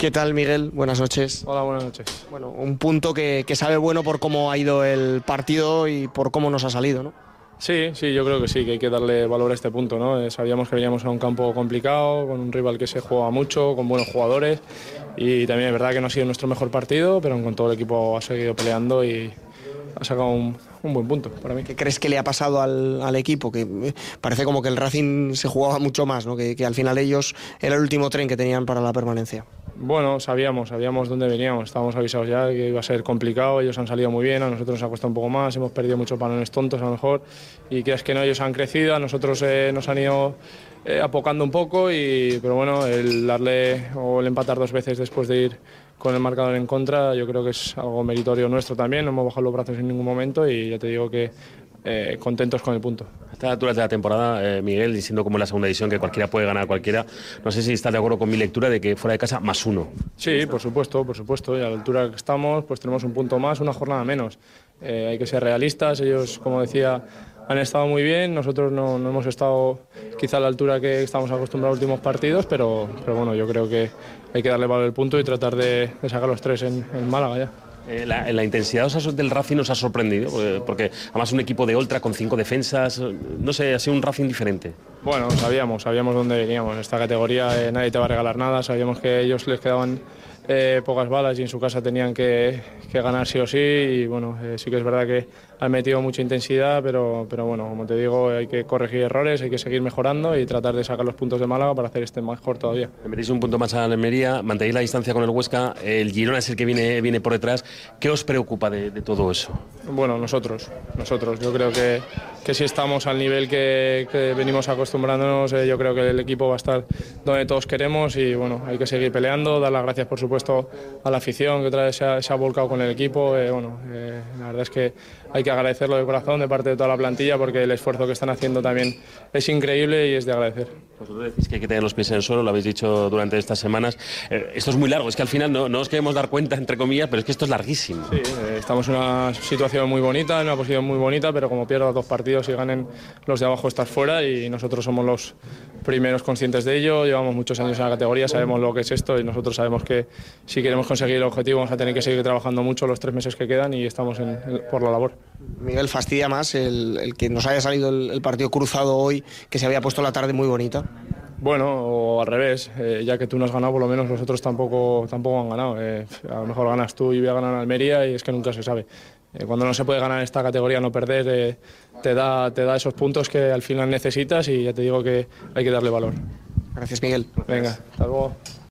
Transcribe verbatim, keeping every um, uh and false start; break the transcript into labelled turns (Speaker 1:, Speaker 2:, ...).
Speaker 1: ¿Qué tal, Miguel? Buenas noches.
Speaker 2: Hola, buenas noches.
Speaker 1: Bueno, un punto que, que sabe bueno por cómo ha ido el partido y por cómo nos ha salido, ¿no?
Speaker 2: Sí, sí, yo creo que sí, que hay que darle valor a este punto, ¿no? Eh, sabíamos que veníamos a un campo complicado, con un rival que se juega mucho, con buenos jugadores, y también es verdad que no ha sido nuestro mejor partido, pero con todo el equipo ha seguido peleando y ha sacado un, un buen punto para mí.
Speaker 1: ¿Qué crees que le ha pasado al, al equipo? Que eh, parece como que el Racing se jugaba mucho más, ¿no? Que, que al final ellos era el último tren que tenían para la permanencia.
Speaker 2: Bueno, sabíamos, sabíamos dónde veníamos, estábamos avisados ya que iba a ser complicado, ellos han salido muy bien, a nosotros nos ha costado un poco más, hemos perdido muchos balones tontos a lo mejor, y creas que no, ellos han crecido, a nosotros eh, nos han ido eh, apocando un poco, y, pero bueno, el darle o el empatar dos veces después de ir con el marcador en contra, yo creo que es algo meritorio nuestro también, no hemos bajado los brazos en ningún momento y ya te digo que eh, contentos con el punto.
Speaker 3: A estas alturas de la temporada, eh, Miguel, y siendo como la segunda división que cualquiera puede ganar a cualquiera, no sé si estás de acuerdo con mi lectura de que fuera de casa más uno.
Speaker 2: Sí, por supuesto, por supuesto, y a la altura que estamos pues tenemos un punto más, una jornada menos. Eh, hay que ser realistas, ellos, como decía, han estado muy bien, nosotros no, no hemos estado quizá a la altura que estamos acostumbrados a los últimos partidos, pero, pero bueno, yo creo que hay que darle valor al punto y tratar de, de sacar los tres en, en Málaga ya.
Speaker 3: Eh, la, la intensidad del Racing nos ha sorprendido, porque, porque además un equipo de ultra con cinco defensas, no sé, ha sido un Racing diferente.
Speaker 2: Bueno, sabíamos, sabíamos dónde veníamos. En esta categoría eh, nadie te va a regalar nada, sabíamos que a ellos les quedaban eh, pocas balas y en su casa tenían que, que ganar sí o sí, y bueno, eh, sí que es verdad que han metido mucha intensidad, pero, pero bueno, como te digo, hay que corregir errores, hay que seguir mejorando y tratar de sacar los puntos de Málaga para hacer este mejor todavía.
Speaker 3: Metéis un punto más a la Almería, mantenéis la distancia con el Huesca, el Girona es el que viene, viene por detrás. ¿Qué os preocupa de, de todo eso?
Speaker 2: Bueno, nosotros, nosotros. Yo creo que, que si estamos al nivel que, que venimos acostumbrándonos, eh, yo creo que el equipo va a estar donde todos queremos y bueno, hay que seguir peleando, dar las gracias por supuesto a la afición que otra vez se ha, se ha volcado con el equipo. Eh, bueno, eh, la verdad es que hay que agradecerlo de corazón de parte de toda la plantilla porque el esfuerzo que están haciendo también es increíble y es de agradecer.
Speaker 3: Vosotros decís que hay que tener los pies en el suelo, lo habéis dicho durante estas semanas. Eh, esto es muy largo, es que al final no, no os queremos dar cuenta, entre comillas, pero es que esto es larguísimo.
Speaker 2: Sí, eh, estamos en una situación muy bonita, en una posición muy bonita, pero como pierdas dos partidos y ganen los de abajo estás fuera y nosotros somos los primeros conscientes de ello, llevamos muchos años en la categoría, sabemos lo que es esto y nosotros sabemos que si queremos conseguir el objetivo vamos a tener que seguir trabajando mucho los tres meses que quedan y estamos en, en, por la labor.
Speaker 1: Miguel, fastidia más el, el que nos haya salido el, el partido cruzado hoy, que se había puesto la tarde muy bonita.
Speaker 2: Bueno, o al revés, eh, ya que tú no has ganado, por lo menos los otros tampoco, tampoco han ganado. Eh, a lo mejor ganas tú y voy a ganar en Almería y es que nunca se sabe. Eh, cuando no se puede ganar en esta categoría, no perder, eh, te, da, te da esos puntos que al final necesitas y ya te digo que hay que darle valor.
Speaker 1: Gracias, Miguel.
Speaker 2: Venga, hasta luego.